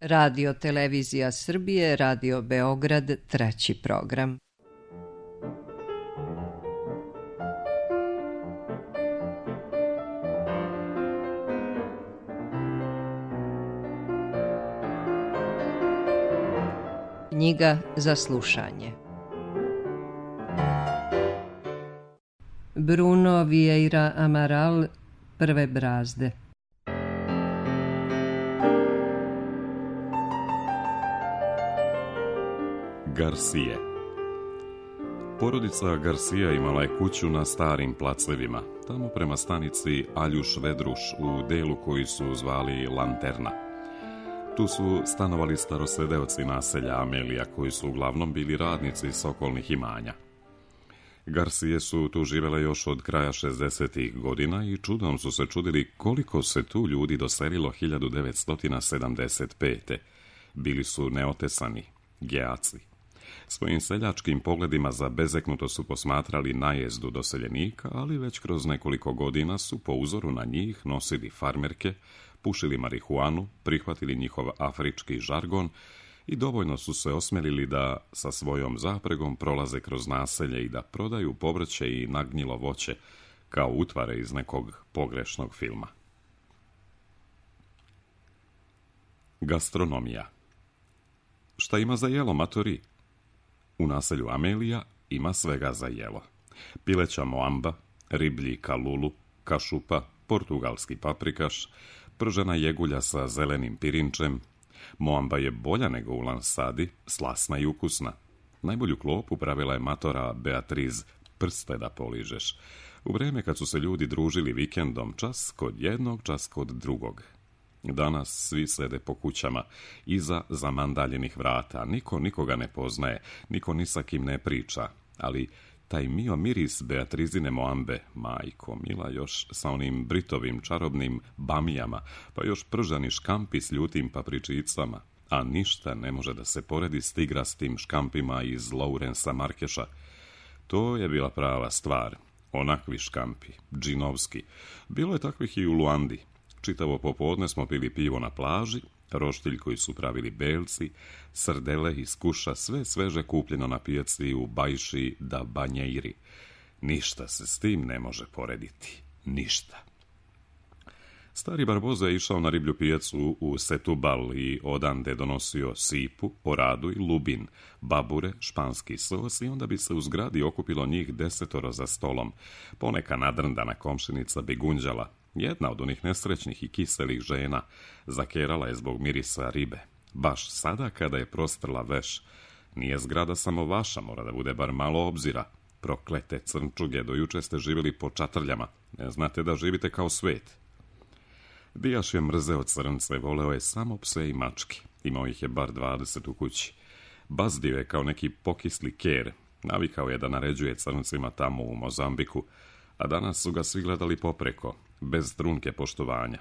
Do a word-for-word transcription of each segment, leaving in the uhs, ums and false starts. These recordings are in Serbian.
Radio Televizija Srbije, Radio Beograd, treći program. Knjiga za slušanje. Bruno Vieira Amaral, Prve brazde. Garcije. Porodica Garcija imala je kuću na starim placevima, tamo prema stanici Aljuš Vedruš u delu koji su zvali Lanterna. Tu su stanovali starosedeoci naselja Amelija, koji su uglavnom bili radnici iz okolnih imanja. Garcije su tu živele još od kraja šezdesetih godina i čudom su se čudili koliko se tu ljudi doselilo hiljadu devetsto sedamdeset pete. Bili su neotesani, geaci. Svojim seljačkim pogledima za bezeknuto su posmatrali najezdu doseljenika, ali već kroz nekoliko godina su po uzoru na njih nosili farmerke, pušili marihuanu, prihvatili njihov afrički žargon i dovoljno su se osmelili da sa svojom zapregom prolaze kroz naselje i da prodaju povrće i nagnjilo voće kao utvare iz nekog pogrešnog filma. Gastronomija. Šta ima za jelo, matori? U naselju Amelija ima svega za jelo. Pileća moamba, riblji kalulu, kašupa, portugalski paprikaš, pržena jegulja sa zelenim pirinčem. Moamba je bolja nego u lansadi, slasna i ukusna. Najbolju klopu pravila je matora Beatriz, prste da poližeš. U vreme kad su se ljudi družili vikendom, čas kod jednog, čas kod drugog. Danas svi sede po kućama, iza zamandaljenih vrata. Niko nikoga ne poznaje, niko ni sa kim ne priča. Ali taj mio miris Beatrizine moambe, majko mila, još sa onim britovim čarobnim bamijama, pa još pržani škampi s ljutim papričicama, a ništa ne može da se poredi s tigrastim škampima iz Lourensa Markeša. To je bila prava stvar. Onakvi škampi, džinovski. Bilo je takvih i u Luandi. Čitavo popodne smo pili pivo na plaži, roštilj koji su pravili belci, srdele iz kuša, sve sveže kupljeno na pijaci u Bajši da Banjeiri. Ništa se s tim ne može porediti. Ništa. Stari Barboza je išao na riblju pijacu u Setubal i odande donosio sipu, oradu i lubin, babure, španski sos i onda bi se u zgradi okupilo njih desetoro za stolom. Poneka nadrndana komšinica bi gunđala. Jedna od onih nesrećnih i kiselih žena zakerala je zbog mirisa ribe. Baš sada kada je prostrla veš. Nije zgrada samo vaša, mora da bude bar malo obzira. Proklete crnčuge, do juče ste živjeli po čatrljama. Ne znate da živite kao svet. Bijaš je mrzeo crnce, voleo je samo pse i mačke. Imao ih je bar dvadeset u kući. Bazdio je kao neki pokisli ker. Navikao je da naređuje crncima tamo u Mozambiku, a danas su ga svi gledali popreko, bez trunke poštovanja.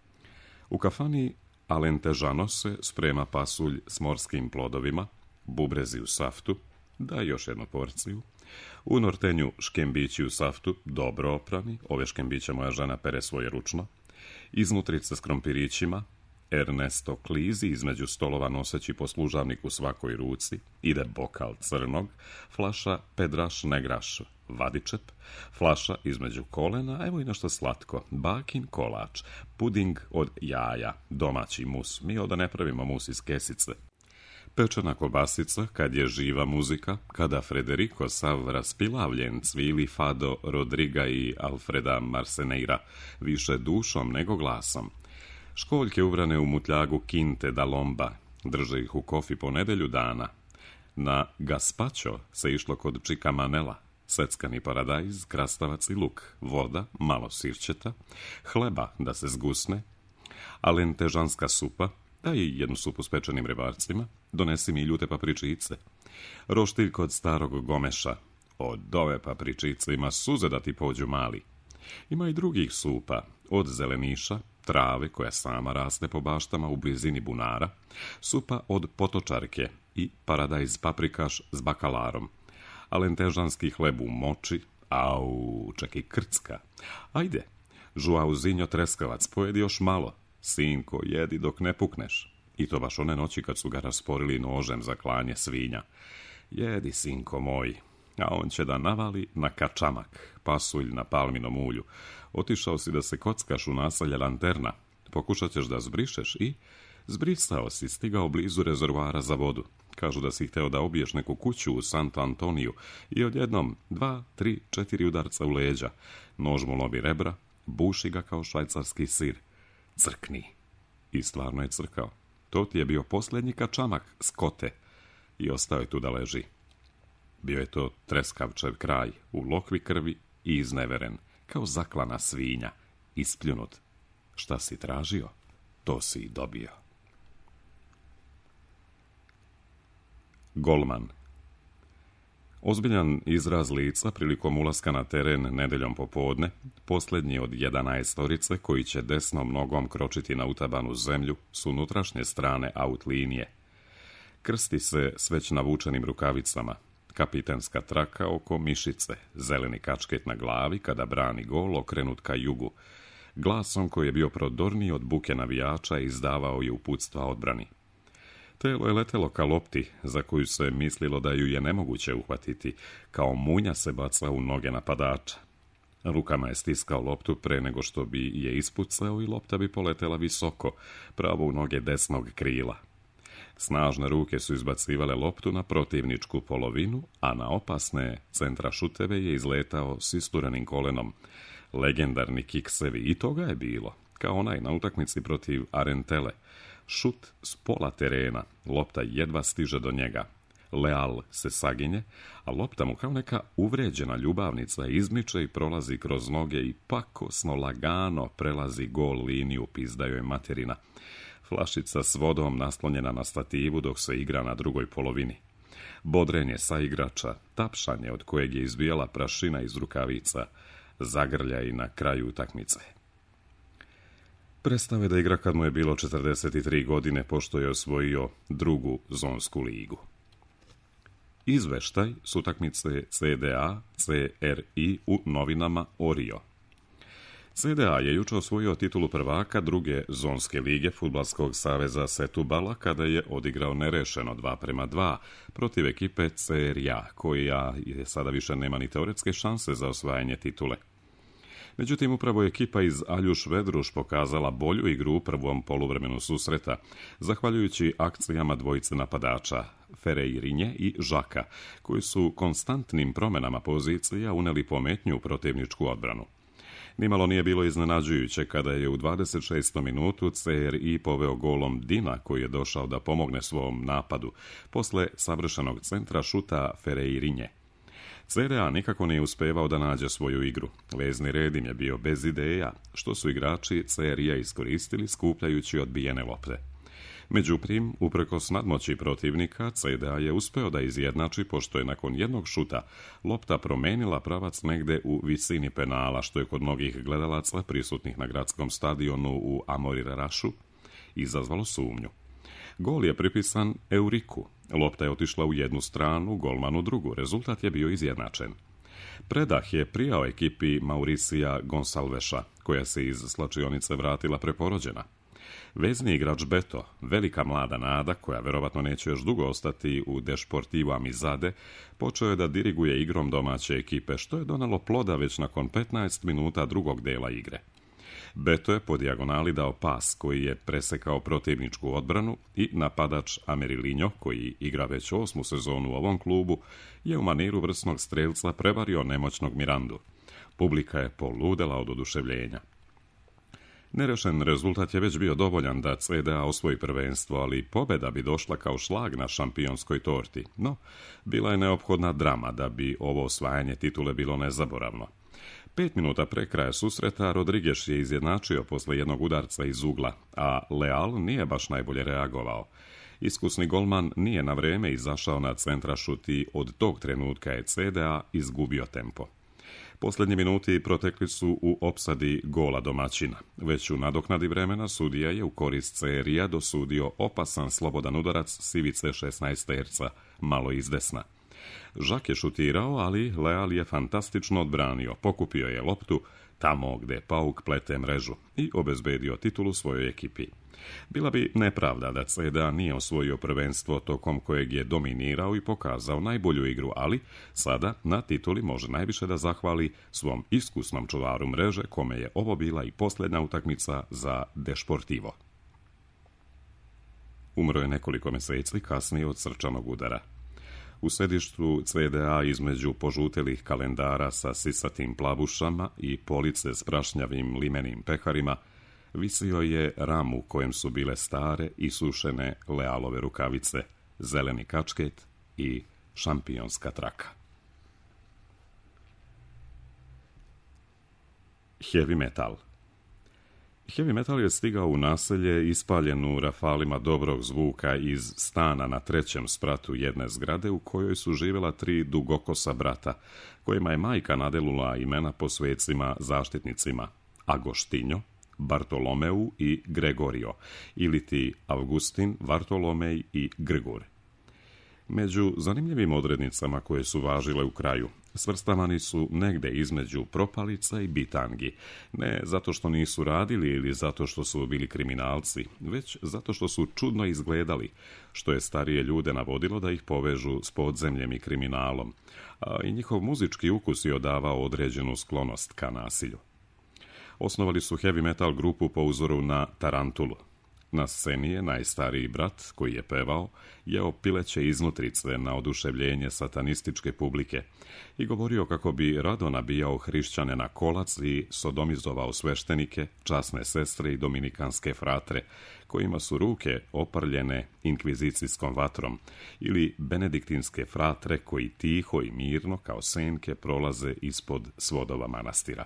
U kafani Alentežano se sprema pasulj s morskim plodovima, bubrezi u saftu, daj još jednu porciju. U Nortenju škembići u saftu, dobro oprani, ove škembiće moja žena pere svoje ručno. Iznutrice s krompirićima, Ernesto klizi između stolova noseći poslužavnik u svakoj ruci, ide bokal crnog, flaša pedraš negraš, vadičep, flaša između kolena, evo i nešto slatko, bakin kolač, puding od jaja, domaći mus, mi ovdje ne pravimo mus iz kesice. Pečena kobasica, kad je živa muzika, kada Frederico sav raspilavljen cvili fado Rodriga i Alfreda Marseneira, više dušom nego glasom. Školjke ubrane u mutljagu Quinte da Lomba, drže ih u kofi po nedelju dana. Na gazpacho se išlo kod Čika Manela, seckani paradajz, krastavac i luk, voda, malo sirćeta, hleba da se zgusne, alentežanska supa, daj jednu supu s pečenim rebarcima, donesi mi ljute papričice. Roštilj kod starog Gomeša, od ove papričice ima suze da ti pođu mali. Ima i drugih supa, od zeleniša, trave koja sama raste po baštama u blizini bunara, supa od potočarke i paradajz paprikaš s bakalarom, alentežanski hleb u moči, au, čak i krcka. Ajde, žuauzinjo treskavac, pojedi još malo. Sinko, jedi dok ne pukneš. I to baš one noći kad su ga rasporili nožem za klanje svinja. Jedi, sinko moj, a on će da navali na kačamak, pasulj na palminom ulju. Otišao si da se kockaš u naselje Lanterna, pokušat ćeš da zbrišeš i zbrisao si, stigao blizu rezervoara za vodu. Kažu da si hteo da obiješ neku kuću u Santo Antoniju i odjednom dva, tri, četiri udarca u leđa. Nož mu lovi rebra, buši ga kao švajcarski sir. Crkni. I stvarno je crkao. To ti je bio posljednji kačamak, skote. I ostao je tu da leži. Bio je to treskavčev kraj, u lokvi krvi i izneveren, kao zaklana svinja, ispljunut. Šta si tražio, to si i dobio. Golman. Ozbiljan izraz lica prilikom ulaska na teren nedeljom popodne, posljednji od jedanaestorice koji će desnom nogom kročiti na utabanu zemlju s unutrašnje strane aut linije. Krsti se s već navučenim rukavicama, kapitenska traka oko mišice, zeleni kačket na glavi kada brani gol okrenut ka jugu. Glasom koji je bio prodorniji od buke navijača izdavao je uputstva odbrani. Telo je letelo ka lopti, za koju se mislilo da ju je nemoguće uhvatiti, kao munja se baca u noge napadača. Rukama je stiskao loptu pre nego što bi je ispucao i lopta bi poletela visoko, pravo u noge desnog krila. Snažne ruke su izbacivale loptu na protivničku polovinu, a na opasne centrašuteve je izletao s isturenim kolenom. Legendarni kiksevi, i toga je bilo, kao onaj na utakmici protiv Arentele. Šut s pola terena, lopta jedva stiže do njega. Leal se saginje, a lopta mu kao neka uvređena ljubavnica izmiče i prolazi kroz noge i pakosno lagano prelazi gol liniju, pizdaju je materina. Flašica s vodom naslonjena na stativu dok se igra na drugoj polovini. Bodrenje sa igrača, tapšanje od kojeg je izbijala prašina iz rukavica, zagrlja i na kraju utakmice. Prestao je da igra kad mu je bilo četrdeset tri godine, pošto je osvojio drugu zonsku ligu. Izveštaj s utakmice C D A C R I u novinama Orio. C D A je juče osvojio titulu prvaka druge zonske lige Fudbalskog saveza Setubala kada je odigrao nerešeno dva prema dva protiv ekipe C R I A, koja je sada više nema ni teoretske šanse za osvajanje titule. Međutim, upravo je ekipa iz Aljuš Vedruš pokazala bolju igru u prvom poluvremenu susreta, zahvaljujući akcijama dvojice napadača, Ferreirinje i Žaka, koji su konstantnim promenama pozicija uneli pometnju u protivničku odbranu. Nimalo nije bilo iznenađujuće kada je u dvadeset šestoj minutu C R I poveo golom Dina, koji je došao da pomogne svom napadu, posle savršenog centra šuta Ferreirinje. C D A nikako nije uspevao da nađe svoju igru. Vezni red im je bio bez ideja, što su igrači C R I-a iskoristili skupljajući odbijene lopte. Međutim, uprkos nadmoći protivnika, C D A je uspeo da izjednači, pošto je nakon jednog šuta lopta promenila pravac negde u visini penala, što je kod mnogih gledalaca prisutnih na gradskom stadionu u Amorir-Rašu izazvalo sumnju. Gol je pripisan Euriku. Lopta je otišla u jednu stranu, golman u drugu. Rezultat je bio izjednačen. Predah je prijao ekipi Mauricija Gonsalveša, koja se iz slačionice vratila preporođena. Vezni igrač Beto, velika mlada nada, koja verovatno neće još dugo ostati u Desportivo Amizade, počeo je da diriguje igrom domaće ekipe, što je donalo ploda već nakon petnaest minuta drugog dela igre. Beto je po dijagonali dao pas koji je presekao protivničku odbranu i napadač Amerilinho, koji igra već osmu sezonu u ovom klubu, je u maniru vrsnog strelca prevario nemoćnog Mirandu. Publika je poludela od oduševljenja. Nerešen rezultat je već bio dovoljan da C D A osvoji prvenstvo, ali pobeda bi došla kao šlag na šampionskoj torti. No, bila je neophodna drama da bi ovo osvajanje titule bilo nezaboravno. Pet minuta pre kraja susreta Rodriguez je izjednačio posle jednog udarca iz ugla, a Leal nije baš najbolje reagovao. Iskusni golman nije na vreme izašao na centrašut i od tog trenutka je C D A izgubio tempo. Posljednji minuti protekli su u opsadi gola domaćina. Već u nadoknadi vremena sudija je u korist C R I-a dosudio opasan slobodan udarac s ivice šesnaesterca, malo izdesna. Žak je šutirao, ali Leal je fantastično odbranio, pokupio je loptu tamo gde pauk plete mrežu, i obezbedio titulu svojoj ekipi. Bila bi nepravda da C D A nije osvojio prvenstvo tokom kojeg je dominirao i pokazao najbolju igru, ali sada na tituli može najviše da zahvali svom iskusnom čuvaru mreže, kome je ovo bila i posljednja utakmica za Desportivo. Umro je nekoliko meseci kasnije od srčanog udara. U sedištu C D A između požutelih kalendara sa sisatim plavušama i police s prašnjavim limenim peharima visio je ram u kojem su bile stare i sušene lealove rukavice, zeleni kačket i šampionska traka. Heavy metal. Heavy metal je stigao u naselje ispaljen u rafalima dobrog zvuka iz stana na trećem spratu jedne zgrade u kojoj su živjela tri dugokosa brata, kojima je majka nadelula imena po svecima zaštitnicima Agostinho, Bartolomeu i Gregorio, ili ti Augustin, Vartolomej i Grgur. Među zanimljivim odrednicama koje su važile u kraju, svrstavani su negde između propalica i bitangi, ne zato što nisu radili ili zato što su bili kriminalci, već zato što su čudno izgledali, što je starije ljude navodilo da ih povežu s podzemljem i kriminalom, a i njihov muzički ukus je odavao određenu sklonost ka nasilju. Osnovali su heavy metal grupu po uzoru na Tarantulu. Na sceni je najstariji brat, koji je pevao, jeo pileće iznutrice na oduševljenje satanističke publike i govorio kako bi rado nabijao hrišćane na kolac i sodomizovao sveštenike, časne sestre i dominikanske fratre, kojima su ruke oparljene inkvizicijskom vatrom, ili benediktinske fratre koji tiho i mirno kao senke prolaze ispod svodova manastira.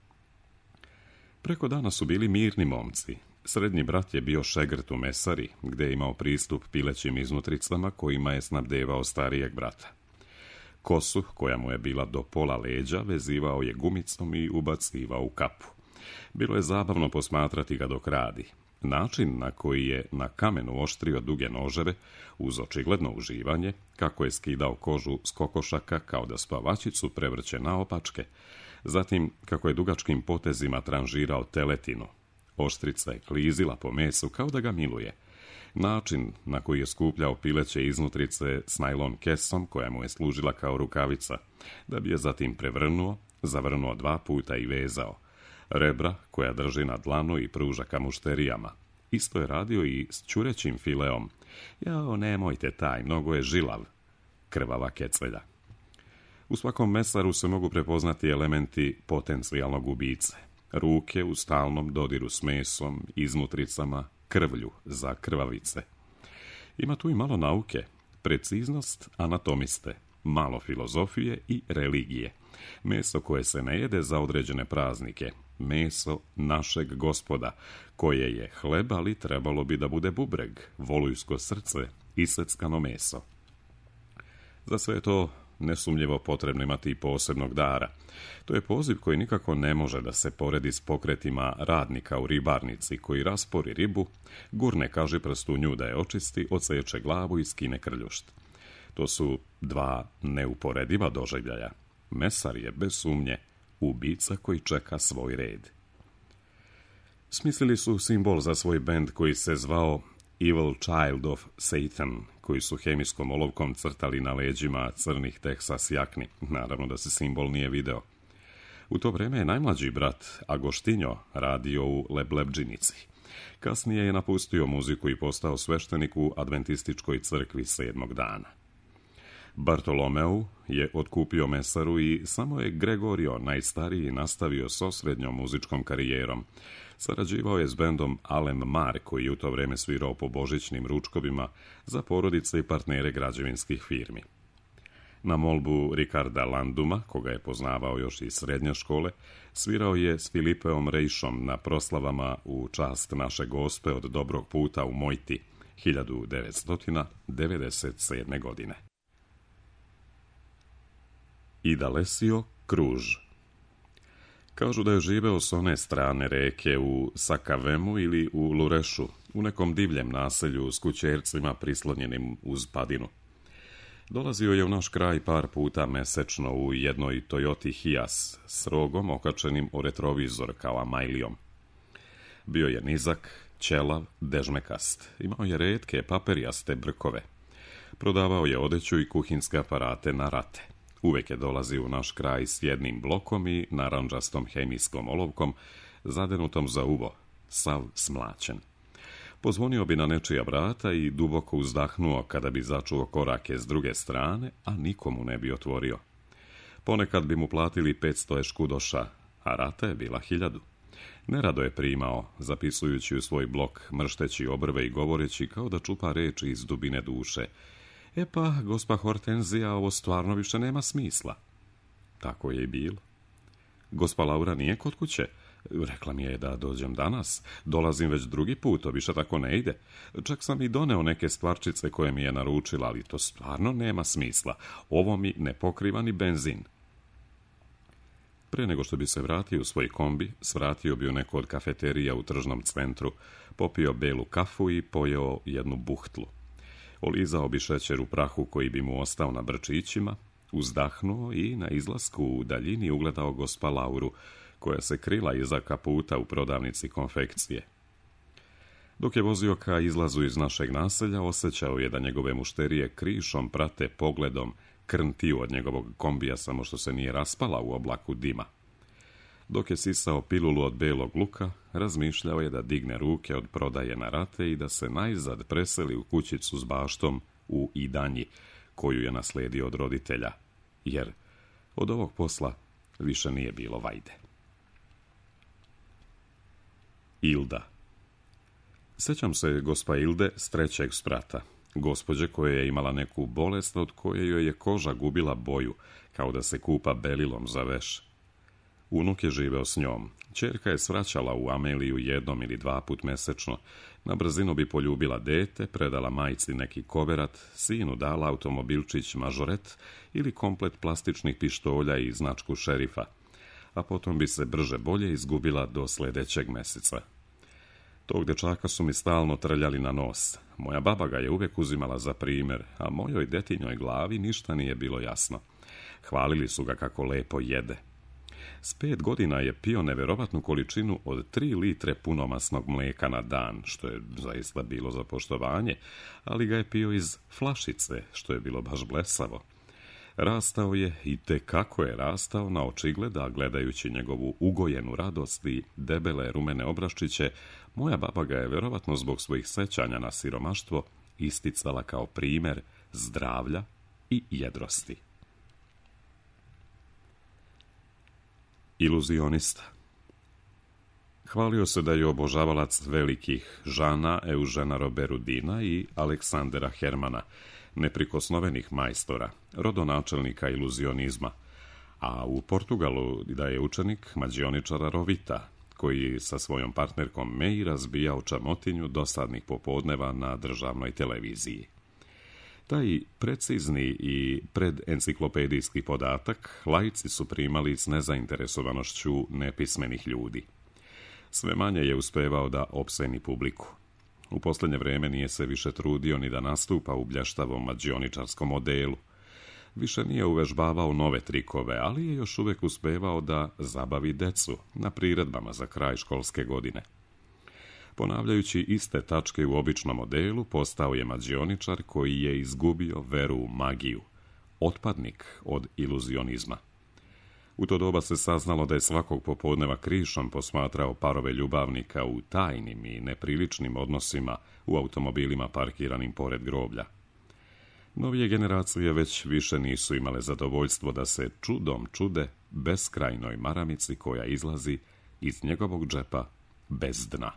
Preko dana su bili mirni momci. Srednji brat je bio šegrt u mesari, gde je imao pristup pilećim iznutricama kojima je snabdevao starijeg brata. Kosu, koja mu je bila do pola leđa, vezivao je gumicom i ubacivao u kapu. Bilo je zabavno posmatrati ga dok radi. Način na koji je na kamenu oštrio duge noževe, uz očigledno uživanje, kako je skidao kožu s kokošaka kao da spavačicu prevrće naopačke, zatim kako je dugačkim potezima tranžirao teletinu. Oštrica je klizila po mesu kao da ga miluje. Način na koji je skupljao pileće iznutrice s najlon kesom koja mu je služila kao rukavica, da bi je zatim prevrnuo, zavrnuo dva puta i vezao. Rebra koja drži na dlanu i pruža ka mušterijama. Isto je radio i s ćurećim fileom. Jao, nemojte taj, mnogo je žilav. Krvava kecelja. U svakom mesaru se mogu prepoznati elementi potencijalnog ubice. Ruke u stalnom dodiru s mesom, iznutricama, krvlju za krvavice. Ima tu i malo nauke, preciznost anatomiste, malo filozofije i religije. Meso koje se ne jede za određene praznike, meso našeg Gospoda, koje je hleb, ali trebalo bi da bude bubreg, volujsko srce i seckano meso. Za sve to nesumnjivo potrebno imati i posebnog dara. To je poziv koji nikako ne može da se poredi s pokretima radnika u ribarnici koji raspori ribu, gurne kaži prstu nju da je očisti, odseče glavu i skine krljušt. To su dva neuporediva doživljaja. Mesar je bez sumnje ubica koji čeka svoj red. Smislili su simbol za svoj bend koji se zvao Evil Child of Satan, koji su hemijskom olovkom crtali na leđima crnih Texas jakni. Naravno da se simbol nije video. U to vreme je najmlađi brat Agostinho radio u Leblebdžinici. Kasnije je napustio muziku i postao sveštenik u adventističkoj crkvi sedmog dana. Bartolomeu je otkupio mesaru i samo je Gregorio, najstariji, nastavio s osrednjom muzičkom karijerom. Sarađivao je s bendom Alem Mar, koji je u to vreme svirao po božićnim ručkovima za porodice i partnere građevinskih firmi. Na molbu Ricarda Landuma, koga je poznavao još iz srednje škole, svirao je s Filipeom Rejšom na proslavama u čast naše Gospe od dobrog puta u Mojti hiljadu devetsto devedeset sedme. godine. Idalesio Kruž. Kažu da je živeo s one strane reke u Sakavemu ili u Lurešu, u nekom divljem naselju s kućercima prislonjenim uz padinu. Dolazio je u naš kraj par puta mesečno u jednoj Toyoti Hiace s rogom okačenim u retrovizor kao amajlijom. Bio je nizak, ćelav, dežmekast. Imao je retke paperijaste brkove. Prodavao je odeću i kuhinske aparate na rate. Uvek je dolazio u naš kraj s jednim blokom i narandžastom hemijskom olovkom, zadenutom za uvo, sav smlaćen. Pozvonio bi na nečija vrata i duboko uzdahnuo kada bi začuo korake s druge strane, a nikomu ne bi otvorio. Ponekad bi mu platili petsto eškudoša, a rata je bila hiljadu. Nerado je primao, zapisujući u svoj blok, mršteći obrve i govoreći kao da čupa reči iz dubine duše. E pa, gospa Hortenzija, ovo stvarno više nema smisla. Tako je i bilo. Gospa Laura nije kod kuće. Rekla mi je da dođem danas. Dolazim već drugi put, to više tako ne ide. Čak sam i doneo neke stvarčice koje mi je naručila, ali to stvarno nema smisla. Ovo mi ne pokriva ni benzin. Pre nego što bi se vratio u svoj kombi, svratio bi u neku od kafeterija u tržnom centru, popio belu kafu i pojeo jednu buhtlu. Olizao bi šećer u prahu koji bi mu ostao na brčićima, uzdahnuo i na izlasku u daljini ugledao gospa Lauru, koja se krila iza kaputa u prodavnici konfekcije. Dok je vozio ka izlazu iz našeg naselja, osjećao je da njegove mušterije krišom prate pogledom krntiju od njegovog kombija, samo što se nije raspala u oblaku dima. Dok je sisao pilulu od belog luka, razmišljao je da digne ruke od prodaje na rate i da se najzad preseli u kućicu s baštom u Idanji, koju je nasledio od roditelja, jer od ovog posla više nije bilo vajde. Ilda. Sećam se gospa Ilde s trećeg sprata, gospođe koja je imala neku bolest od koje joj je koža gubila boju, kao da se kupa belilom za veš. Unuk je živeo s njom. Ćerka je svraćala u Ameliju jednom ili dva put mesečno. Na brzinu bi poljubila dete, predala majci neki koverat, sinu dala automobilčić mažoret ili komplet plastičnih pištolja i značku šerifa, a potom bi se brže bolje izgubila do sljedećeg meseca. Tog dečaka su mi stalno trljali na nos. Moja baba ga je uvijek uzimala za primjer, a mojoj detinjoj glavi ništa nije bilo jasno. Hvalili su ga kako lepo jede. S pet godina je pio neverovatnu količinu od tri litre punomasnog mlijeka na dan, što je zaista bilo za poštovanje, ali ga je pio iz flašice, što je bilo baš blesavo. Rastao je i te kako je rastao na očigleda, gledajući njegovu ugojenu radost i debele rumene obraščiće. Moja baba ga je verovatno zbog svojih sećanja na siromaštvo isticala kao primjer zdravlja i jedrosti. Iluzionista. Hvalio se da je obožavalac velikih Žana Eužena Roberudina i Aleksandera Hermana, neprikosnovenih majstora, rodonačelnika iluzionizma, a u Portugalu da je učenik mađioničara Rovita, koji sa svojom partnerkom May razbija očamotinju dosadnih popodneva na državnoj televiziji. Taj precizni i predenciklopedijski podatak laici su primali s nezainteresovanošću nepismenih ljudi. Sve manje je uspevao da opseni publiku. U posljednje vrijeme nije se više trudio ni da nastupa u blještavom mađioničarskom modelu. Više nije uvežbavao nove trikove, ali je još uvijek uspevao da zabavi decu na priredbama za kraj školske godine. Ponavljajući iste tačke u običnom modelu, postao je mađioničar koji je izgubio veru u magiju, otpadnik od iluzionizma. U to doba se saznalo da je svakog popodneva krišom posmatrao parove ljubavnika u tajnim i nepriličnim odnosima u automobilima parkiranim pored groblja. Novije generacije već više nisu imale zadovoljstvo da se čudom čude beskrajnoj maramici koja izlazi iz njegovog džepa bez dna.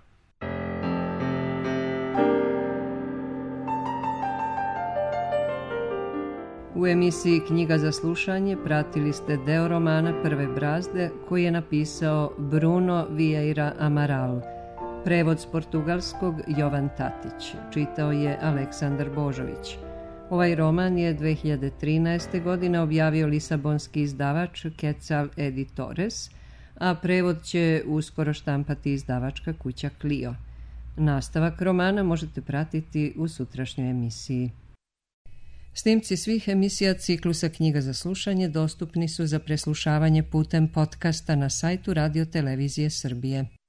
U emisiji Knjiga za slušanje pratili ste deo romana Prve brazde koji je napisao Bruno Vieira Amaral. Prevod s portugalskog Jovan Tatić. Čitao je Aleksandar Božović. Ovaj roman je dve hiljade trinaeste. godine objavio lisabonski izdavač Quetzal Editores, a prevod će uskoro štampati izdavačka kuća Clio. Nastavak romana možete pratiti u sutrašnjoj emisiji. Snimci svih emisija ciklusa Knjiga za slušanje dostupni su za preslušavanje putem podcasta na sajtu Radio Televizije Srbije.